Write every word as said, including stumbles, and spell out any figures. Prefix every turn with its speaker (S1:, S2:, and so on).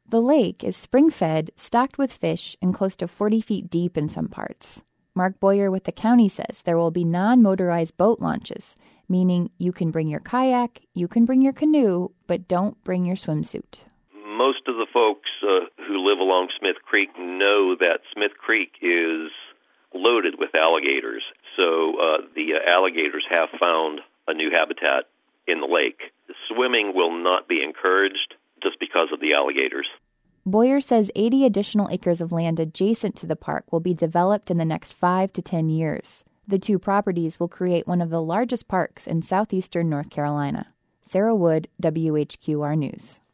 S1: The lake is spring-fed, stocked with fish, and close to forty feet deep in some parts. Mark Boyer with the county says there will be non-motorized boat launches, meaning you can bring your kayak, you can bring your canoe, but don't bring your swimsuit.
S2: Most of the folks uh, who live along Smith Creek know that Smith Creek is loaded with alligators. So uh, the uh, alligators have found a new habitat in the lake. Swimming will not be encouraged just because of the alligators.
S1: Boyer says eighty additional acres of land adjacent to the park will be developed in the next five to ten years. The two properties will create one of the largest parks in southeastern North Carolina. Sarah Wood, W H Q R News.